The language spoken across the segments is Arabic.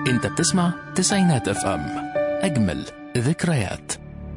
انت بتسمع تسعينات اف ام، اجمل ذكريات.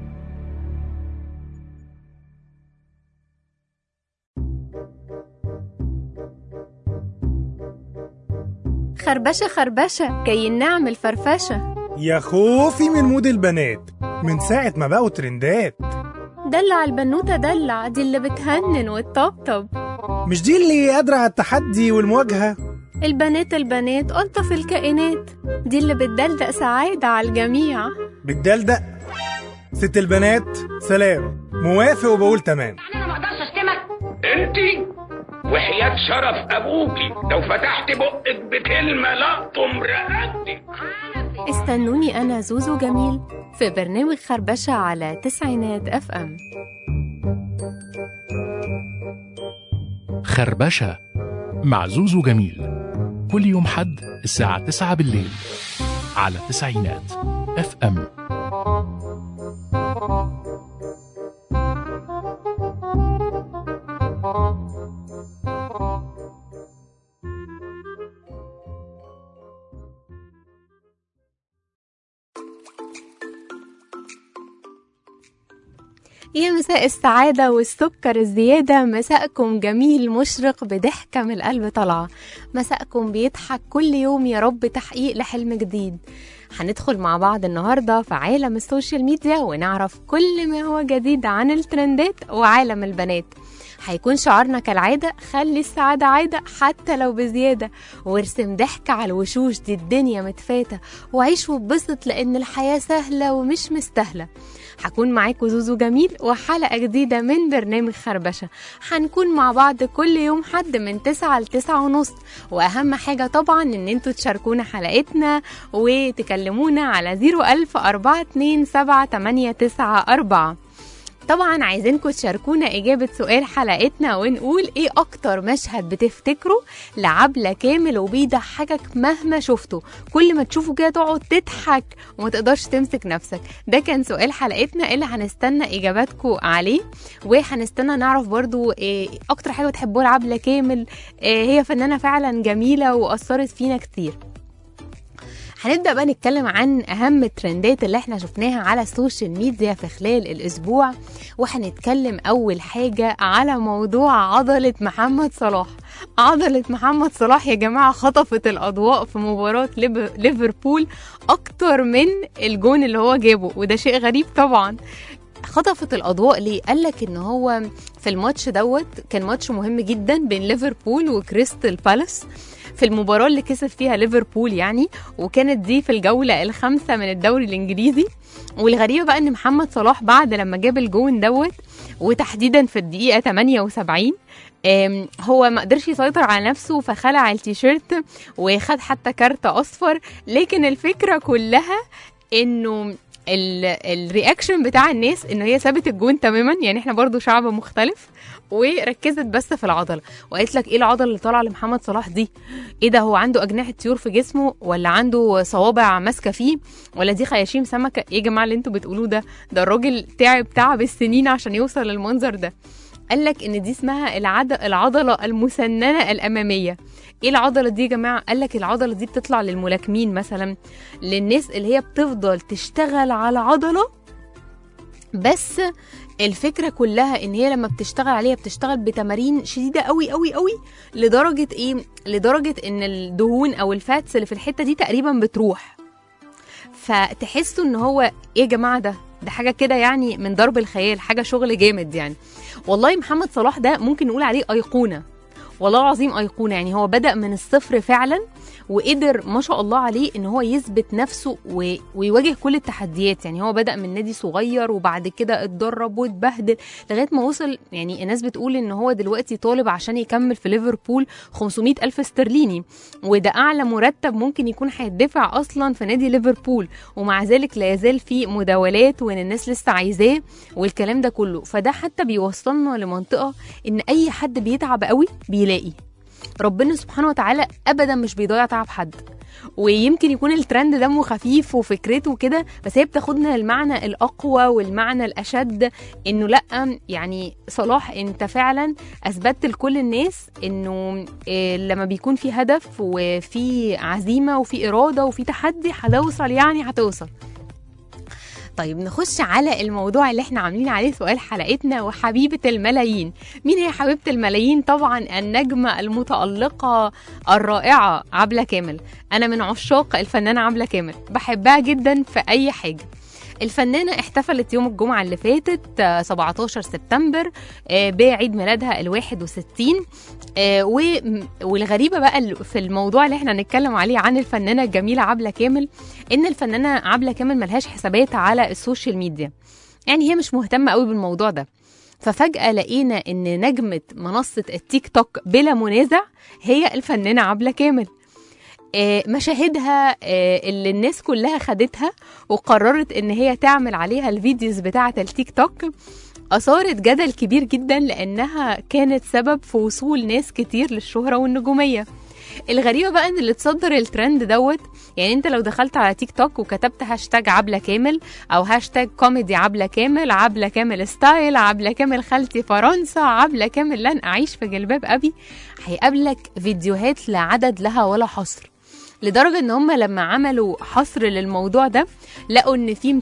خربشة خربشة كي نعمل فرفشة. يا خوفي من مود البنات من ساعة ما بقوا ترندات. دلع البنوتة دلع، دي اللي بتهنن وتطبطب، مش دي اللي قادرة على التحدي والمواجهة. البنات ألطف الكائنات، دي اللي بتدلدق سعادة على الجميع. بتدلدق ست البنات، سلام، موافق وبقول تمام. انا ما اقدرش اشتمك انتي، وحياة شرف ابوكي لو فتحت بقك بكلمة لقطم رقبتك. استنوني أنا زوزو جميل في برنامج خربشة على تسعينات اف ام. خربشة مع زوزو جميل، كل يوم حد الساعة 9 بالليل على تسعينات اف ام. يا مساء السعادة والسكر الزيادة، مساءكم جميل مشرق بضحكة من القلب طالعة، مساءكم بيضحك كل يوم يا رب تحقيق لحلم جديد. هندخل مع بعض النهاردة في عالم السوشيال ميديا ونعرف كل ما هو جديد عن الترندات وعالم البنات. هيكون شعارنا كالعادة خلي السعادة عادة حتى لو بزيادة، وارسم ضحك على الوشوش دي الدنيا متفاتة، وعيش وبسط لأن الحياة سهلة ومش مستاهلة. هكون معاكم زوزو جميل وحلقة جديدة من برنامج خربشة. هنكون مع بعض كل يوم حد من 9 ل9:30، وأهم حاجة طبعا إن انتوا تشاركونا حلقتنا وتكلمونا على 01042278894. طبعا عايزينكم تشاركونا إجابة سؤال حلقتنا ونقول إيه أكتر مشهد بتفتكره لعبلة كامل وبيضحكك مهما شفته، كل ما تشوفه كده تقعد تضحك وما تقدرش تمسك نفسك. ده كان سؤال حلقتنا اللي هنستنى إجاباتكم عليه، وهنستنى نعرف برضو إيه أكتر حاجة بتحبوها لعبلة كامل. هي فنانة فعلا جميلة وأثرت فينا كتير. هنبدأ بقى نتكلم عن أهم الترندات اللي احنا شفناها على السوشيال ميديا في خلال الأسبوع، وهنتكلم أول حاجة على موضوع عضلة محمد صلاح. عضلة محمد صلاح يا جماعة خطفت الأضواء في مباراة ليفربول أكتر من الجون اللي هو جابه، وده شيء غريب طبعا. خطفت الأضواء ليه؟ قالك إن هو في الماتش دوت كان ماتش مهم جدا بين ليفربول وكريستال بالاس في المباراة اللي كسب فيها ليفربول يعني، وكانت دي في الجولة ال5 من الدوري الإنجليزي. والغريبة بقى إن محمد صلاح بعد لما جاب الجون دوت وتحديدا في الدقيقة 78 هو ما قدرش يسيطر على نفسه، فخلع التيشيرت وخد حتى كارت أصفر. لكن الفكرة كلها إنه الرياكشن بتاع الناس انه هي سابت الجون تماما، يعني احنا برضو شعب مختلف، وركزت بس في العضله وقالت لك ايه العضله اللي طالعه لمحمد صلاح دي؟ ايه ده، هو عنده اجنحه طيور في جسمه ولا عنده صوابع ماسكه فيه ولا دي خياشيم سمكه؟ ايه يا جماعه اللي انتوا بتقولوه ده الراجل تعب السنين عشان يوصل للمنظر ده. قال لك ان دي اسمها العضله المسننه الاماميه. ايه العضله دي يا جماعه؟ قال لك العضله دي بتطلع للملاكمين مثلا، للناس اللي هي بتفضل تشتغل على عضله، بس الفكره كلها ان هي لما بتشتغل عليها بتشتغل بتمارين شديده قوي قوي قوي، لدرجه ايه؟ لدرجه ان الدهون او الفاتس اللي في الحته دي تقريبا بتروح. فتحسوا ان هو ايه يا جماعه ده حاجه كده يعني من ضرب الخيال، حاجه شغل جامد يعني. والله محمد صلاح ده ممكن نقول عليه ايقونه، والله العظيم ايقونه. يعني هو بدأ من الصفر فعلا، وقدر ما شاء الله عليه ان هو يثبت نفسه ويواجه كل التحديات. يعني هو بدأ من نادي صغير وبعد كده اتدرب واتبهدل لغايه ما وصل، يعني الناس بتقول ان هو دلوقتي طالب عشان يكمل في ليفربول 500,000 استرليني، وده اعلى مرتب ممكن يكون هيدفع اصلا في نادي ليفربول، ومع ذلك لا يزال في مداولات وان الناس لسه عايزاه والكلام ده كله. فده حتى بيوصلنا لمنطقه ان اي حد بيتعب قوي بيلاقي ربنا سبحانه وتعالى ابدا مش بيضيع تعب حد. ويمكن يكون الترند دمه خفيف وفكرته كده، بس هي بتاخدنا المعنى الأقوى والمعنى الأشد، إنه لأ يعني صلاح أنت فعلا أثبتت لكل الناس إنه لما بيكون في هدف وفي عزيمة وفي إرادة وفي تحدي هتوصل، يعني هتوصل. طيب نخش على الموضوع اللي احنا عاملين عليه سؤال حلقتنا وحبيبة الملايين. مين هي حبيبة الملايين؟ طبعا النجمة المتألقة الرائعة عبلة كامل. أنا من عشاق الفنانة عبلة كامل، بحبها جدا في أي حاجة. الفنانة احتفلت يوم الجمعة اللي فاتت 17 سبتمبر بعيد ميلادها 61. والغريبة بقى في الموضوع اللي احنا هنتكلم عليه عن الفنانة الجميلة عبلة كامل، ان الفنانة عبلة كامل ملهاش حسابات على السوشيال ميديا، يعني هي مش مهتمة قوي بالموضوع ده. ففجأة لقينا ان نجمة منصة التيك توك بلا منازع هي الفنانة عبلة كامل. مشاهدها اللي الناس كلها خدتها وقررت ان هي تعمل عليها الفيديوز بتاعة التيك توك أثارت جدل كبير جدا، لأنها كانت سبب في وصول ناس كتير للشهرة والنجومية. الغريبة بقى ان اللي تصدر الترند دوت، يعني انت لو دخلت على تيك توك وكتبت هاشتاج عبلة كامل او هاشتاج كوميدي عبلة كامل، عبلة كامل ستايل، عبلة كامل خالتي فرنسا، عبلة كامل لن أعيش في جلباب أبي، هيقابلك فيديوهات لا عدد لها ولا حصر. لدرجة ان هم لما عملوا حصر للموضوع ده لقوا ان في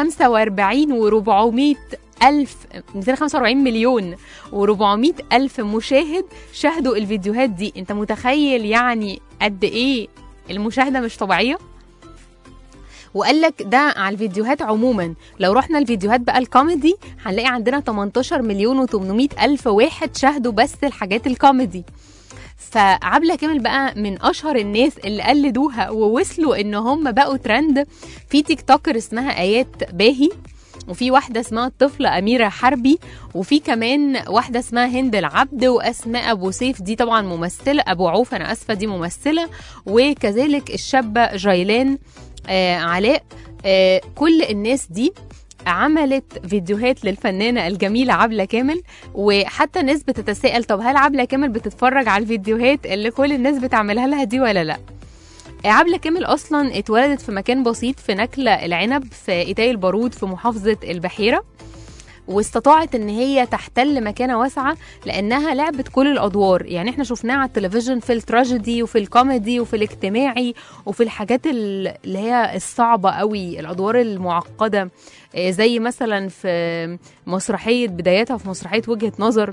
245 مليون و400 ألف مشاهد شاهدوا الفيديوهات دي. انت متخيل يعني قد ايه المشاهدة مش طبيعية؟ وقال لك ده على الفيديوهات عموما. لو رحنا الفيديوهات بقى الكوميدي هنلاقي عندنا 18 مليون و800 ألف واحد شاهدوا بس الحاجات الكوميدي. فعبلة كامل بقى من أشهر الناس اللي قلدوها ووصلوا إن هم بقوا ترند. في تيك توكر اسمها آيات باهي، وفي واحدة اسمها الطفلة أميرة حربي، وفي كمان واحدة اسمها هند العبد، وأسماء أبو سيف دي طبعا ممثلة، أبو عوف أنا أسفة دي ممثلة، وكذلك الشابة جيلان علاء. كل الناس دي عملت فيديوهات للفنانة الجميلة عبلة كامل. وحتى ناس بتتساءل طب هل عبلة كامل بتتفرج على الفيديوهات اللي كل الناس بتعملها لها دي ولا لا؟ عبلة كامل أصلا اتولدت في مكان بسيط في نكلة العنب في إيتاي البارود في محافظة البحيرة، واستطاعت ان هي تحتل مكانة واسعة لانها لعبت كل الادوار. يعني احنا شفناها على التلفزيون في التراجيدي وفي الكوميدي وفي الاجتماعي وفي الحاجات اللي هي الصعبة قوي، الادوار المعقدة، زي مثلا في مسرحية بدايتها في مسرحية وجهة نظر،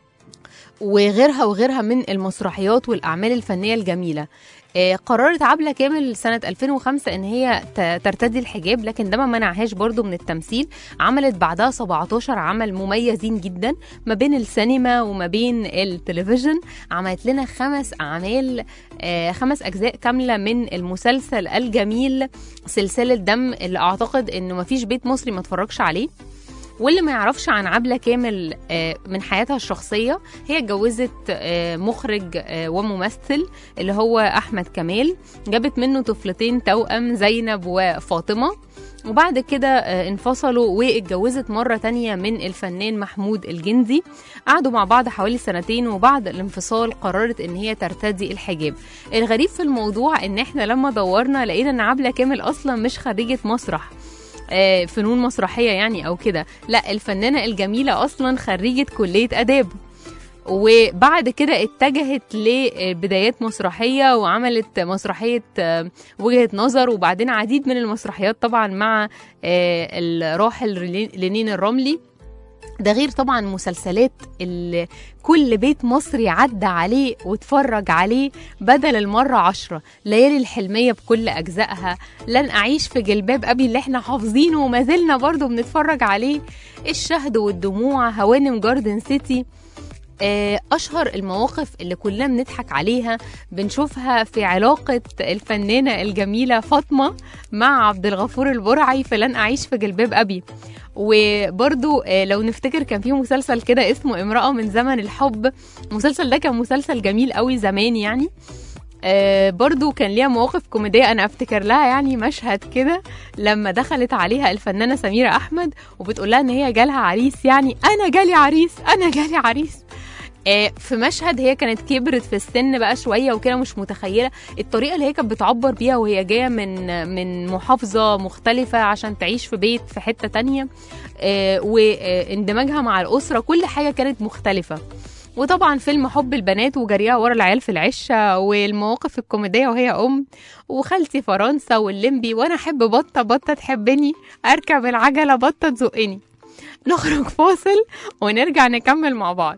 وغيرها من المسرحيات والأعمال الفنية الجميلة. قررت عبلة كامل سنة 2005 ان هي ترتدي الحجاب، لكن ده ما منعهاش برضو من التمثيل. عملت بعدها 17 عمل مميزين جدا ما بين السينما وما بين التلفزيون. عملت لنا 5 أعمال 5 أجزاء كاملة من المسلسل الجميل سلسلة دم، اللي أعتقد انه ما فيش بيت مصري ما تفرجش عليه. واللي ما يعرفش عن عبلة كامل من حياتها الشخصية، هي اتجوزت مخرج وممثل اللي هو أحمد كمال، جابت منه طفلتين توأم زينب وفاطمة، وبعد كده انفصلوا واتجوزت مرة تانية من الفنان محمود الجندي. قعدوا مع بعض حوالي 2 سنين، وبعد الانفصال قررت ان هي ترتدي الحجاب. الغريب في الموضوع ان احنا لما دورنا لقينا ان عبلة كامل اصلا مش خريجة مسرح فنون مسرحية يعني أو كده، لا الفنانة الجميلة أصلا خريجة كلية أداب، وبعد كده اتجهت لبدايات مسرحية وعملت مسرحية وجهة نظر، وبعدين عديد من المسرحيات طبعا مع الراحل لنين الرملي. ده غير طبعا مسلسلات اللي كل بيت مصري عدى عليه واتفرج عليه بدل المرة 10. ليالي الحلمية بكل أجزائها، لن أعيش في جلباب أبي اللي احنا حافظينه وما زلنا برضو بنتفرج عليه، الشهد والدموع، هوانم جاردن سيتي. أشهر المواقف اللي كلنا بنضحك عليها بنشوفها في علاقة الفنانة الجميلة فاطمة مع عبد الغفور البرعي في لن أعيش في جلباب أبي. وبرضو لو نفتكر كان فيه مسلسل كده اسمه امرأة من زمن الحب، المسلسل ده كان مسلسل جميل قوي زمان يعني. برضو كان ليها مواقف كوميدية. أنا أفتكر لها يعني مشهد كده لما دخلت عليها الفنانة سميرة أحمد وبتقول لها إن هي جالها عريس، يعني أنا جالي عريس. في مشهد هي كانت كبرت في السن بقى شويه وكده، مش متخيله الطريقه اللي هي كانت بتعبر بيها وهي جايه من محافظه مختلفه عشان تعيش في بيت في حته تانية، واندماجها مع الاسره، كل حاجه كانت مختلفه. وطبعا فيلم حب البنات وجريها ورا العيال في العشه، والمواقف الكوميديه وهي وخالتي فرنسا واللمبي، وانا احب بطه بطه تحبني، اركب العجله بطه تزقني. نخرج فاصل ونرجع نكمل مع بعض.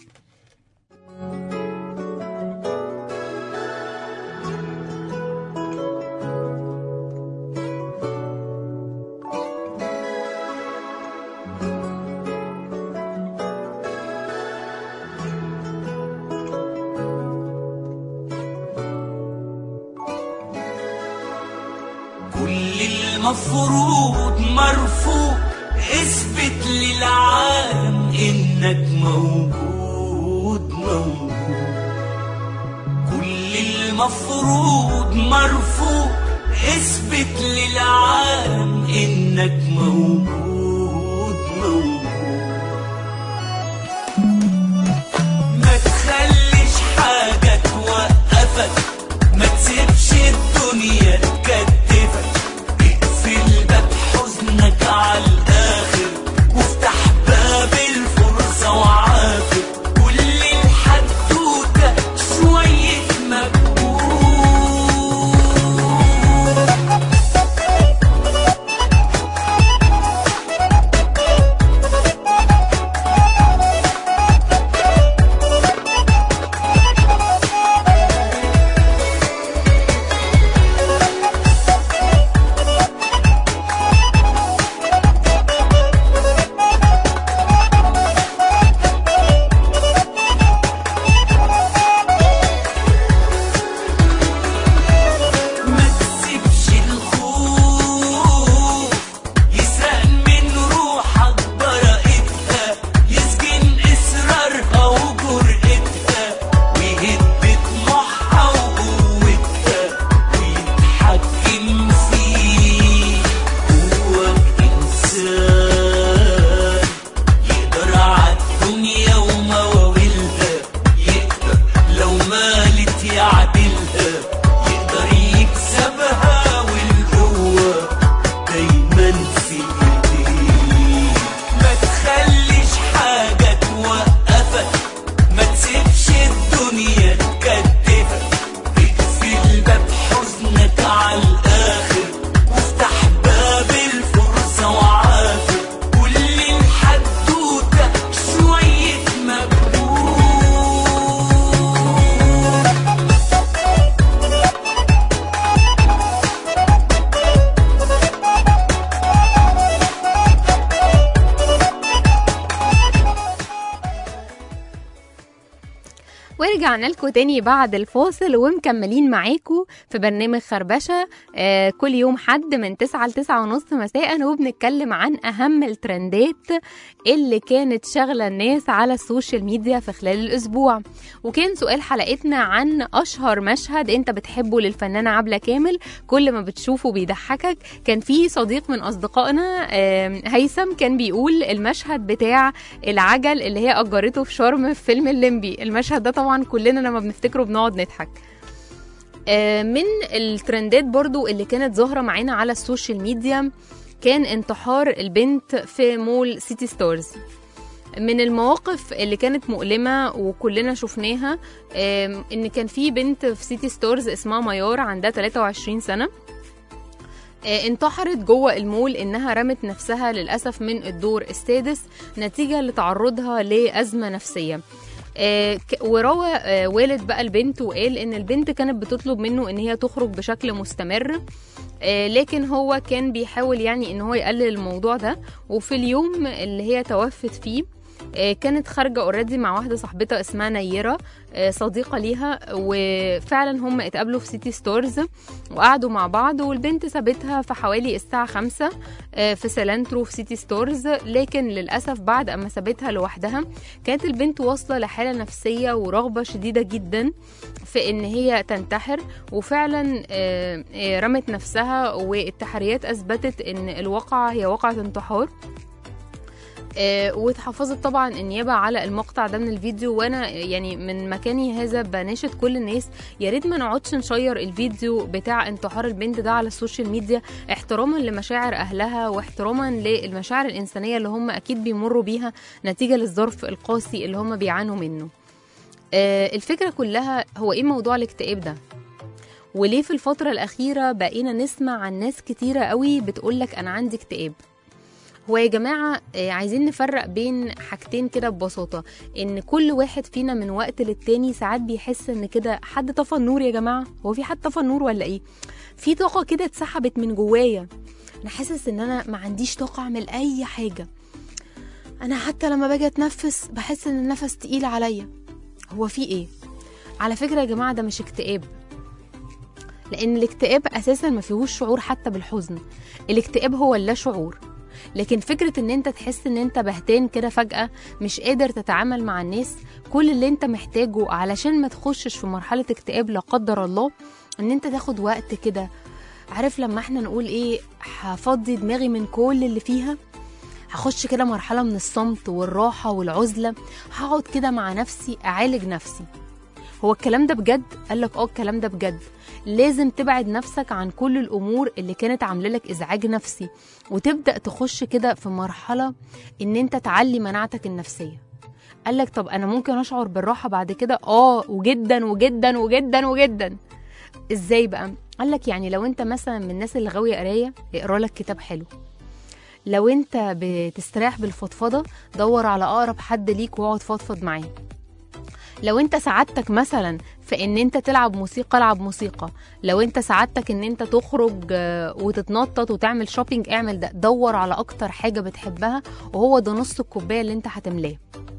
المفروض مرفوض، اثبت للعالم انك موجود موجود. كل المفروض مرفوض، اثبت للعالم انك موجود موجود. ما تخليش حاجة توقفك، ما تسيبش الدنيا تكتفك، اقفل باب حزنك على الآخر وافتح باب الفرصة وعافر. كل الحدوتة شوية مجهود. ورجعنا لكم تاني بعد الفاصل ومكملين معاكم في برنامج خربشة كل يوم حد من 9 ل 9 ونص مساء، وبنتكلم عن أهم الترندات اللي كانت شغلة الناس على السوشيال ميديا في خلال الأسبوع. وكان سؤال حلقتنا عن أشهر مشهد أنت بتحبه للفنانة عبلة كامل، كل ما بتشوفه بيضحكك. كان في صديق من أصدقائنا هيثم كان بيقول المشهد بتاع العجل اللي هي أجرته في شرم في فيلم الليمبي. المشهد ده طبعا كلنا لما بنفتكره بنقعد نضحك. من الترندات برضو اللي كانت ظاهرة معانا على السوشيال ميديا كان انتحار البنت في مول سيتي ستارز. من المواقف اللي كانت مؤلمة وكلنا شفناها ان كان في بنت في سيتي ستارز اسمها ميار عندها 23 سنة انتحرت جوه المول، انها رمت نفسها للأسف من الدور السادس نتيجة لتعرضها لأزمة نفسية. وروى والد بقى البنت وقال ان البنت كانت بتطلب منه ان هي تخرج بشكل مستمر، لكن هو كان بيحاول يعني ان هو يقلل الموضوع ده. وفي اليوم اللي هي توفت فيه كانت خارجة اوريدي مع واحدة صاحبتها اسمها نيرة صديقة ليها، وفعلا هم اتقابلوا في سيتي ستارز وقعدوا مع بعض، والبنت سابتها في حوالي الساعة 5 في سلانترو في سيتي ستارز. لكن للأسف بعد أما سابتها لوحدها كانت البنت واصلة لحالة نفسية ورغبة شديدة جدا في ان هي تنتحر، وفعلا رمت نفسها، والتحريات أثبتت ان الواقعة هي واقعة انتحار. واتحفظت طبعا النيابه على المقطع ده من الفيديو. وانا يعني من مكاني هذا بناشد كل الناس يا ريت ما نقعدش نشير الفيديو بتاع انتحار البنت ده على السوشيال ميديا، احتراما لمشاعر اهلها واحتراما للمشاعر الانسانيه اللي هم اكيد بيمروا بيها نتيجه للظرف القاسي اللي هم بيعانوا منه. الفكره كلها هو ايه موضوع الاكتئاب ده، وليه في الفتره الاخيره بقينا نسمع عن ناس كتيره قوي بتقولك انا عندي اكتئاب؟ هو يا جماعة عايزين نفرق بين حاجتين كده ببساطة، ان كل واحد فينا من وقت للتاني ساعات بيحس ان كده حد طفى النور. يا جماعة هو في حد طفى النور ولا ايه؟ في طاقة كده اتسحبت من جوايا، انا حاسس ان انا ما عنديش طاقة اعمل اي حاجة، انا حتى لما باجي اتنفس بحس ان النفس تقيل عليا. هو في ايه؟ على فكرة يا جماعة ده مش اكتئاب، لان الاكتئاب اساسا ما فيهوش شعور حتى بالحزن. الاكتئاب هو اللا شعور. لكن فكرة ان انت تحس ان انت بهتان كده فجأة مش قادر تتعامل مع الناس، كل اللي انت محتاجه علشان ما تخشش في مرحلة اكتئاب لا قدر الله ان انت تاخد وقت كده. عارف لما احنا نقول ايه، هفضي دماغي من كل اللي فيها، هخش كده مرحلة من الصمت والراحة والعزلة، هقعد كده مع نفسي اعالج نفسي. هو الكلام ده بجد؟ قالك الكلام ده بجد. لازم تبعد نفسك عن كل الامور اللي كانت عامله لك ازعاج نفسي، وتبدا تخش كده في مرحله ان انت تعلي مناعتك النفسيه. قالك طب انا ممكن اشعر بالراحه بعد كده؟ وجدا وجدا وجدا وجدا. ازاي بقى؟ قالك يعني لو انت مثلا من الناس اللي غاويه قرايه، اقرا لك كتاب حلو. لو انت بتستريح بالفضفضه، دور على اقرب حد ليك واقعد فضفض معاه. لو انت سعادتك مثلا في ان انت تلعب موسيقى، العب موسيقى. لو انت سعادتك ان انت تخرج وتتنطط وتعمل شوبينج، اعمل ده. دور على اكتر حاجة بتحبها وهو ده نص الكوباية اللي انت هتملاه.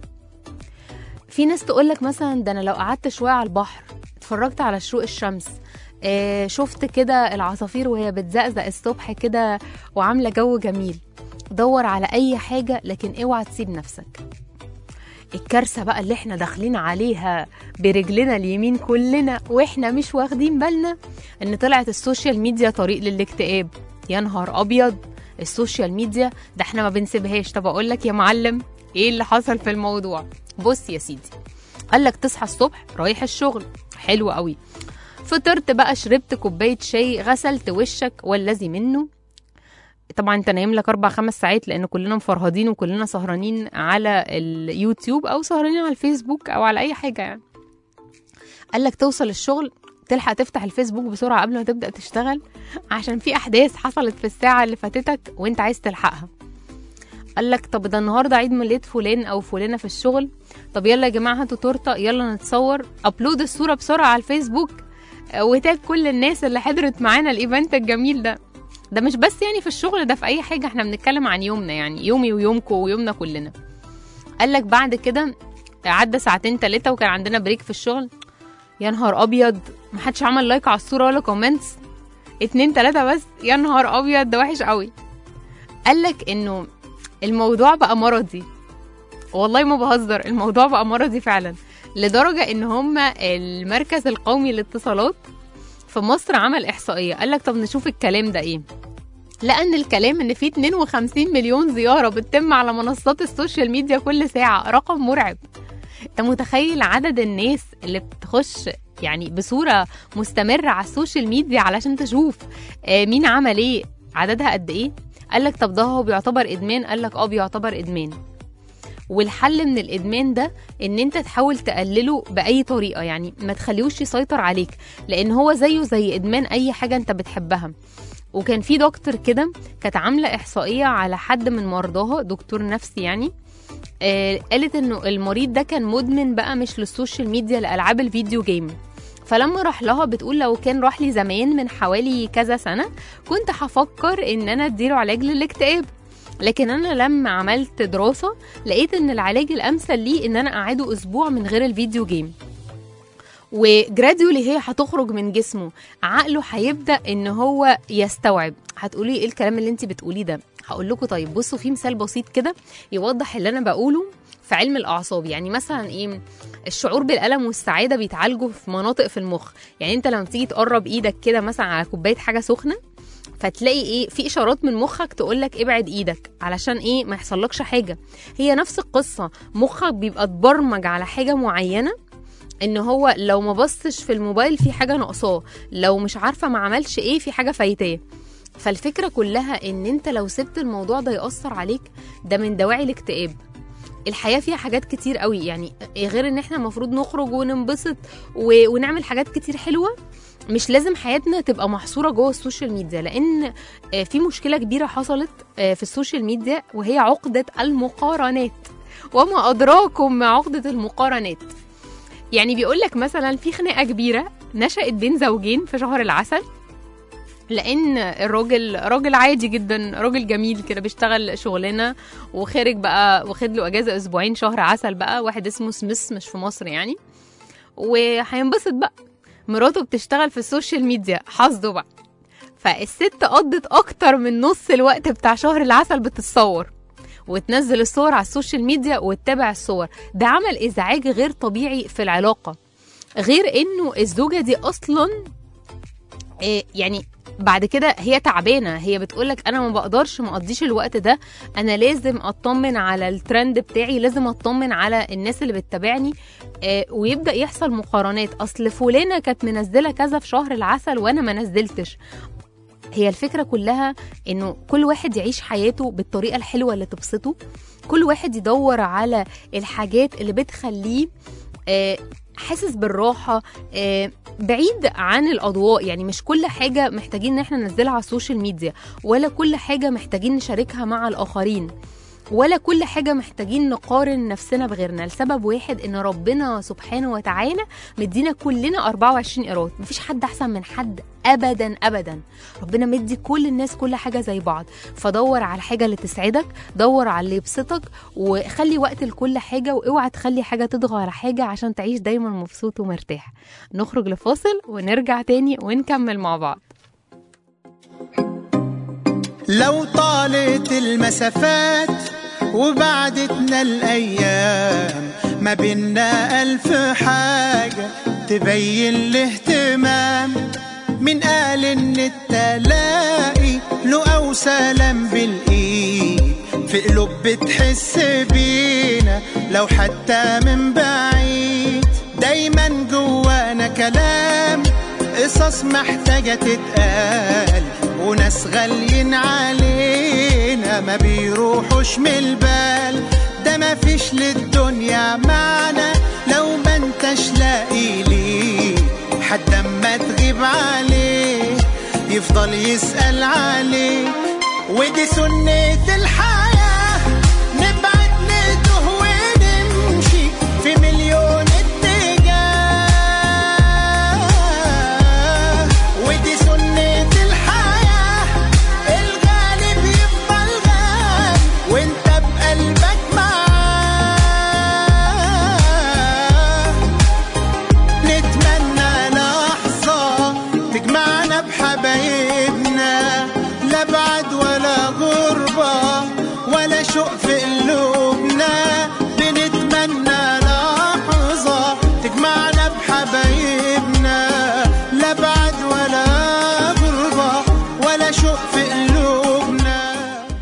في ناس تقولك مثلا ده انا لو قعدت شوية على البحر، اتفرجت على شروق الشمس، شفت كده العصافير وهي بتزقزق الصبح كده وعاملة جو جميل. دور على اي حاجة، لكن اوعى تسيب نفسك. الكارثة بقى اللي احنا داخلين عليها برجلنا اليمين كلنا واحنا مش واخدين بالنا، ان طلعت السوشيال ميديا طريق للاكتئاب. يا نهار ابيض، السوشيال ميديا ده احنا ما بنسيبهاش. طب اقول لك يا معلم ايه اللي حصل في الموضوع. بص يا سيدي، قالك تصحى الصبح رايح الشغل، حلو قوي، فطرت بقى، شربت كوباية شاي، غسلت وشك والذي منه. طبعا انت نايم لك 4-5 ساعات لان كلنا مفرهدين وكلنا سهرانين على اليوتيوب او سهرانين على الفيسبوك او على اي حاجه يعني. قالك توصل الشغل تلحق تفتح الفيسبوك بسرعه قبل ما تبدا تشتغل، عشان في احداث حصلت في الساعه اللي فاتتك وانت عايز تلحقها. قالك طب ده النهارده عيد ميلاد فلان او فلانه في الشغل، طب يلا يا جماعه هاتوا تورته، يلا نتصور، ابلود الصوره بسرعه على الفيسبوك وتاج كل الناس اللي حضرت معانا الايفنت الجميل ده. ده مش بس يعني في الشغل، ده في اي حاجه، احنا بنتكلم عن يومنا، يعني يومي ويومكم ويومنا كلنا. قالك بعد كده عدى 2-3 وكان عندنا بريك في الشغل، يا نهار ابيض محدش عمل لايك على الصوره ولا كومنتس، 2-3 بس، يا نهار ابيض ده وحش قوي. قالك انه الموضوع بقى مرضي، والله ما بهزر، الموضوع بقى مرضي فعلا، لدرجه ان هما المركز القومي للاتصالات في مصر عمل احصائيه. قالك طب نشوف الكلام ده ايه. لان الكلام ان في 52 مليون زياره بتتم على منصات السوشيال ميديا كل ساعه، رقم مرعب. انت متخيل عدد الناس اللي بتخش يعني بصوره مستمره على السوشيال ميديا علشان تشوف مين عمل ايه، عددها قد ايه؟ قالك طب ده هو بيعتبر ادمان؟ قالك بيعتبر ادمان. والحل من الادمان ده ان انت تحاول تقلله باي طريقه، يعني ما تخليهوش يسيطر عليك، لان هو زيه زي ادمان اي حاجه انت بتحبها. وكان في دكتور كده كانت عامله احصائيه على حد من مرضاها، دكتور نفسي يعني، قالت انه المريض ده كان مدمن بقى مش للسوشيال ميديا، لالعاب الفيديو جيم. فلما راح لها بتقول لو كان راح لي زمان من حوالي كذا سنه كنت هفكر ان انا اديله علاج للاكتئاب، لكن انا لما عملت دراسه لقيت ان العلاج الامثل ليه ان انا اقعده اسبوع من غير الفيديو جيم، وجراديولي هي هتخرج من جسمه، عقله هيبدا ان هو يستوعب. هتقولي ايه الكلام اللي انت بتقوليه ده؟ هقول لكم طيب بصوا، في مثال بسيط كده يوضح اللي انا بقوله في علم الاعصاب. يعني مثلا ايه، الشعور بالالم والسعاده بيتعالجوا في مناطق في المخ. يعني انت لما تيجي تقرب ايدك كده مثلا على كوبايه حاجه سخنه، فتلاقي ايه في اشارات من مخك تقولك ابعد ايدك علشان ايه ما يحصلكش حاجه. هي نفس القصه، مخك بيبقى اتبرمج على حاجه معينه، ان هو لو ما بصش في الموبايل في حاجه ناقصاه، لو مش عارفه ما عملش ايه في حاجه فايتاه. فالفكره كلها ان انت لو سبت الموضوع ده يأثر عليك، ده من دواعي الاكتئاب. الحياه فيها حاجات كتير قوي، يعني غير ان احنا المفروض نخرج وننبسط ونعمل حاجات كتير حلوه، مش لازم حياتنا تبقى محصوره جوه السوشيال ميديا. لان في مشكله كبيره حصلت في السوشيال ميديا، وهي عقده المقارنات. وما ادراكم ما عقده المقارنات. يعني بيقول لك مثلا في خناقه كبيره نشأت بين زوجين في شهر العسل، لان الراجل راجل عادي جدا، راجل جميل كده بيشتغل شغلانه وخارج بقى، واخد له اجازه اسبوعين شهر عسل بقى، واحد اسمه سميث مش في مصر يعني، وهينبسط بقى. مراته بتشتغل في السوشيال ميديا، حظه بقى. فالست قضت اكتر من نص الوقت بتاع شهر العسل بتتصور وتنزل الصور على السوشيال ميديا وتتابع الصور. ده عمل ازعاج غير طبيعي في العلاقه، غير انه الزوجه دي اصلا يعني بعد كده هي تعبانه. هي بتقولك انا ما بقدرش ما اقضيش الوقت ده، انا لازم اطمن على الترند بتاعي، لازم اطمن على الناس اللي بتتابعني. ويبدا يحصل مقارنات، اصل فلانه كانت منزله كذا في شهر العسل وانا ما نزلتش. هي الفكره كلها انه كل واحد يعيش حياته بالطريقه الحلوه اللي تبسطه، كل واحد يدور على الحاجات اللي بتخليه حاسس بالراحة، بعيد عن الأضواء. يعني مش كل حاجة محتاجين ان احنا ننزلها على السوشيال ميديا، ولا كل حاجة محتاجين نشاركها مع الآخرين، ولا كل حاجة محتاجين نقارن نفسنا بغيرنا، لسبب واحد ان ربنا سبحانه وتعالى مدينا كلنا 24 قيراط. مفيش حد احسن من حد ابدا ابدا. ربنا مدي كل الناس كل حاجة زي بعض. فدور على الحاجة اللي تسعدك، دور على اللي يبسطك، وخلي وقت لكل حاجة، واوعى تخلي حاجة تضغى على حاجة عشان تعيش دايما مبسوط ومرتاح. نخرج لفاصل ونرجع تاني ونكمل مع بعض. لو طالت المسافات وبعدتنا الأيام، ما بينا ألف حاجة تبين الاهتمام. من قال إن التلاقي له أو سلام بالإيد، في قلوب بتحس بينا لو حتى من بعيد. دايما جوانا كلام، قصص محتاجة تتقال، وناس غاليين علينا ما بيروحوش من البال. ده ما فيش للدنيا معنى لو ما انتش لاقي ليه حد اما تغيب عليه يفضل يسأل عليك. ودي سنة الحياة، نبعد نتوه ونمشي في مليون شوق في قلوبنا. بنتمنى لحظة تجمعنا بحبايبنا، لا بعد ولا غربة ولا شوق في قلوبنا.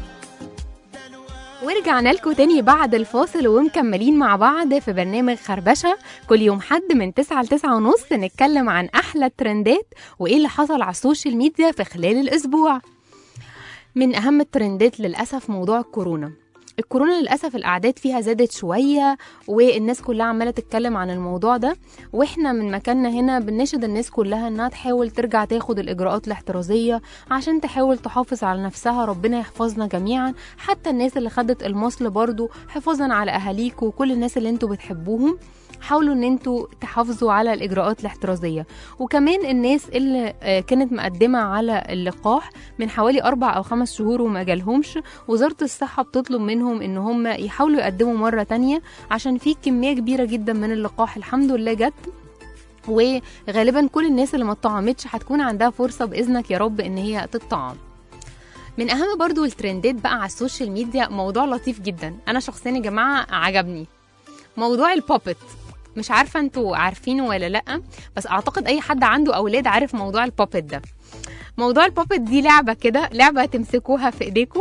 ورجعنا لكم تاني بعد الفاصل ومكملين مع بعض في برنامج خربشة، كل يوم حد من 9 ل 9:30 نتكلم عن أحلى الترندات وإيه اللي حصل على السوشيال ميديا في خلال الأسبوع. من أهم الترندات للأسف موضوع الكورونا. الكورونا للأسف الأعداد فيها زادت شوية، والناس كلها عمالة تتكلم عن الموضوع ده، وإحنا من مكاننا هنا بنناشد الناس كلها إنها تحاول ترجع تاخد الإجراءات الاحترازية عشان تحاول تحافظ على نفسها. ربنا يحفظنا جميعا، حتى الناس اللي خدت المصل برضو حفاظا على أهاليكم وكل الناس اللي انتوا بتحبوهم. حاولوا ان انتوا تحافظوا على الاجراءات الاحترازيه. وكمان الناس اللي كانت مقدمه على اللقاح من حوالي 4 أو 5 شهور وما جالهمش، وزاره الصحه بتطلب منهم ان هم يحاولوا يقدموا مره تانية، عشان في كميه كبيره جدا من اللقاح الحمد لله جت، وغالبا كل الناس اللي ما اتطعمتش هتكون عندها فرصه باذنك يا رب ان هي تتطعم. من اهم برضو الترندات بقى على السوشيال ميديا موضوع لطيف جدا، انا شخصيا يا جماعه عجبني، موضوع البوبت. مش عارفة انتوا عارفينه ولا لأ، بس اعتقد اي حد عنده اولاد عارف موضوع البوبت ده. موضوع البابت دي لعبه كده، لعبه تمسكوها في ايديكم.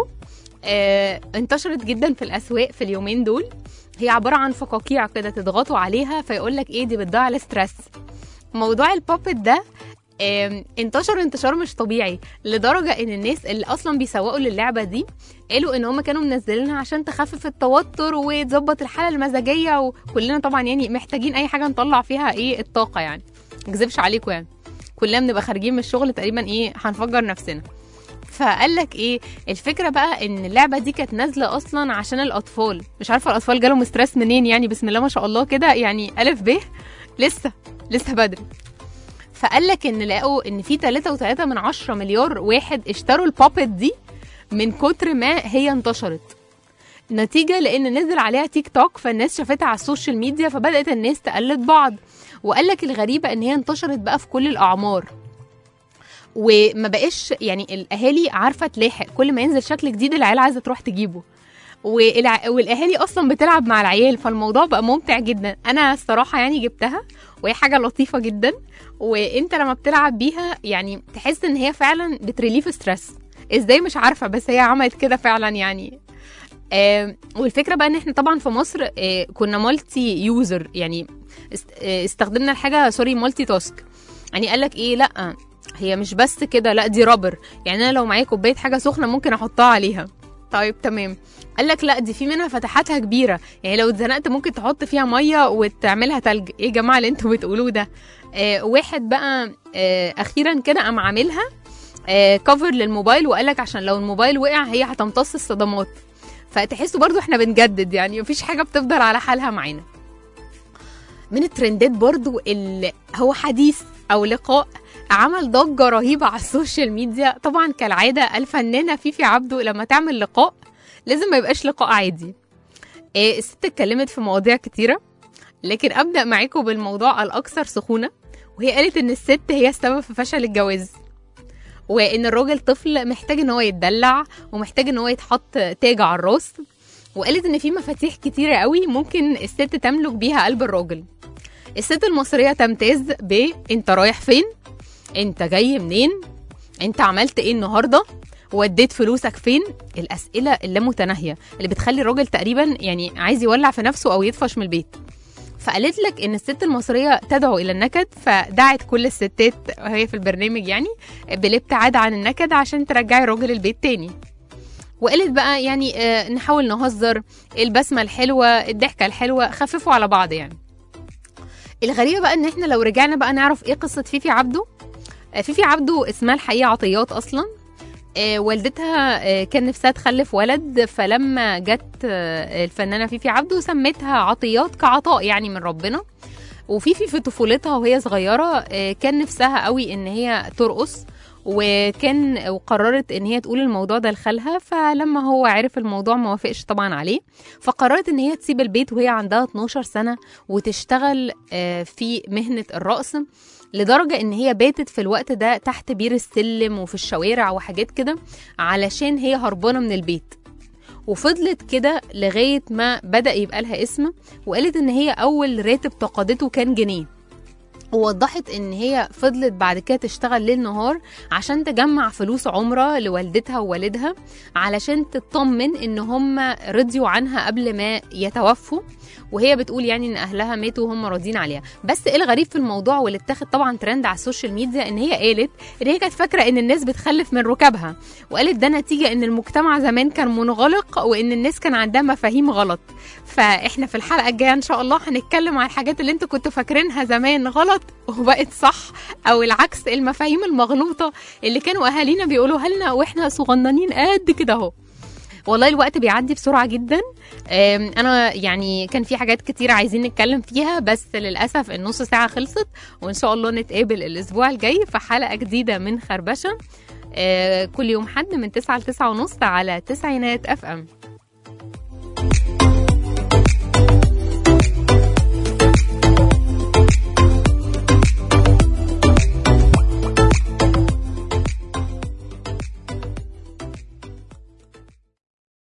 انتشرت جدا في الاسواق في اليومين دول. هي عباره عن فقاقيع كده تضغطوا عليها فيقول لك ايه دي بتضيع الاسترس. موضوع البابت ده انتشر انتشار مش طبيعي، لدرجه ان الناس اللي اصلا بيسوقوا للعبه دي قالوا ان هم كانوا منزلينها عشان تخفف التوتر وتظبط الحاله المزاجيه، وكلنا طبعا يعني محتاجين اي حاجه نطلع فيها ايه الطاقه يعني، ما اكذبش عليكم يعني كلنا بنبقى خارجين من الشغل تقريبا ايه هنفجر نفسنا. فقال لك ايه الفكره بقى، ان اللعبه دي كانت نازله اصلا عشان الاطفال. مش عارفه الاطفال جالهم ستريس منين يعني، بسم الله ما شاء الله كده يعني الف ب لسه بدري. فقال لك ان لقوا ان في 3.3 مليار واحد اشتروا البابت دي من كتر ما هي انتشرت، نتيجه لان نزل عليها تيك توك فالناس شافتها على السوشيال ميديا فبدات الناس تقلد بعض. وقال لك الغريبه ان هي انتشرت بقى في كل الاعمار، وما بقاش يعني الاهالي عارفه تلاحق، كل ما ينزل شكل جديد العيال عايزه تروح تجيبه، والاهالي اصلا بتلعب مع العيال، فالموضوع بقى ممتع جدا. انا الصراحه يعني جبتها وهي حاجه لطيفه جدا، وانت لما بتلعب بيها يعني تحس ان هي فعلا بتريليف ستريس. ازاي مش عارفه، بس هي عملت كده فعلا يعني. والفكره بقى ان احنا طبعا في مصر كنا مالتي يوزر، يعني استخدمنا الحاجه مالتي تاسك. يعني قال لك ايه، لا هي مش بس كده، لا دي رابر، يعني انا لو معايا كوبايه حاجه سخنه ممكن احطها عليها. طيب تمام. قال لك لا دي في منها فتحاتها كبيره، يعني لو اتزنقت ممكن تحط فيها ميه وتعملها تلج. ايه يا جماعه اللي انتوا بتقولوه ده؟ واحد بقى اخيرا كده قام عاملها كفر للموبايل، وقال لك عشان لو الموبايل وقع هي هتمتص الصدمات. فتحسوا برضو احنا بنجدد، يعني مفيش حاجه بتفضل على حالها معانا. من الترندات برضو اللي هو حديث او لقاء عمل ضجه رهيبه على السوشيال ميديا. طبعا كالعاده الفنانه فيفي عبده لما تعمل لقاء لازم ما يبقاش لقاء عادي. الست اتكلمت في مواضيع كتيره، لكن ابدا معاكم بالموضوع الاكثر سخونه، وهي قالت ان الست هي السبب في فشل الجواز، وان الراجل طفل محتاج ان هو يتدلع ومحتاج ان هو يتحط تاج على الراس. وقالت ان في مفاتيح كتيره قوي ممكن الست تملك بيها قلب الراجل. الست المصريه تمتاز ب انت رايح فين، انت جاي منين، انت عملت ايه النهارده، وديت فلوسك فين. الاسئله اللامتناهيه اللي بتخلي الراجل تقريبا يعني عايز يولع في نفسه او يطفش من البيت. فقالت لك ان الست المصريه تدعو الى النكد، فدعت كل الستات وهي في البرنامج يعني بالابتعاد عن النكد عشان ترجعي الراجل البيت تاني. وقالت بقى يعني نحاول نهزر، البسمه الحلوه، الضحكه الحلوه، خففوا على بعض يعني. الغريبه بقى ان احنا لو رجعنا بقى نعرف ايه قصه فيفي عبده. فيفي عبده اسمها الحقيقه عطيات اصلا. والدتها كان نفسها تخلف ولد، فلما جت الفنانه فيفي عبده سمتها عطيات كعطاء يعني من ربنا. وفيفي في طفولتها وهي صغيره كان نفسها قوي ان هي ترقص، وقررت ان هي تقول الموضوع ده لخالها. فلما هو عرف الموضوع ما وافقش طبعا عليه، فقررت ان هي تسيب البيت وهي عندها 12 سنه وتشتغل في مهنه الرقص، لدرجه ان هي باتت في الوقت ده تحت بير السلم وفي الشوارع وحاجات كده علشان هي هربانه من البيت. وفضلت كده لغايه ما بدا يبقى لها اسم. وقالت ان هي اول راتب تقاضته كان جنيه، ووضحت ان هي فضلت بعد كده تشتغل ليل نهار عشان تجمع فلوس عمره لوالدتها ووالدها، علشان تطمن ان هم رضيوا عنها قبل ما يتوفوا. وهي بتقول يعني ان اهلها ماتوا وهم راضيين عليها. بس ايه الغريب في الموضوع واللي اتاخد طبعا ترند على السوشيال ميديا، ان هي قالت ان هي كانت فاكره ان الناس بتخلف من ركابها، وقالت ده نتيجه ان المجتمع زمان كان منغلق وان الناس كان عندها مفاهيم غلط. فاحنا في الحلقه الجايه ان شاء الله هنتكلم عن الحاجات اللي انتوا كنتوا فاكرينها زمان غلط وبقت صح، او العكس المفاهيم المغلوطه اللي كانوا اهالينا بيقولوها لنا واحنا صغننين قد كده اهو. والله الوقت بيعدي بسرعه جدا. انا يعني كان في حاجات كتير عايزين نتكلم فيها، بس للاسف النص ساعه خلصت، وان شاء الله نتقابل الاسبوع الجاي في حلقه جديده من خربشه كل يوم حد من 9 ل 9:30 على تسعينات FM.